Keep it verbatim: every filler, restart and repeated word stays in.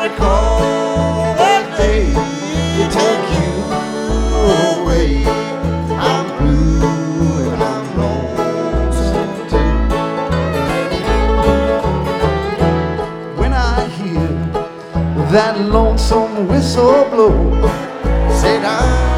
recall that day you took you away. I'm blue and I'm lonesome too. When I hear that lonesome whistle blow, said I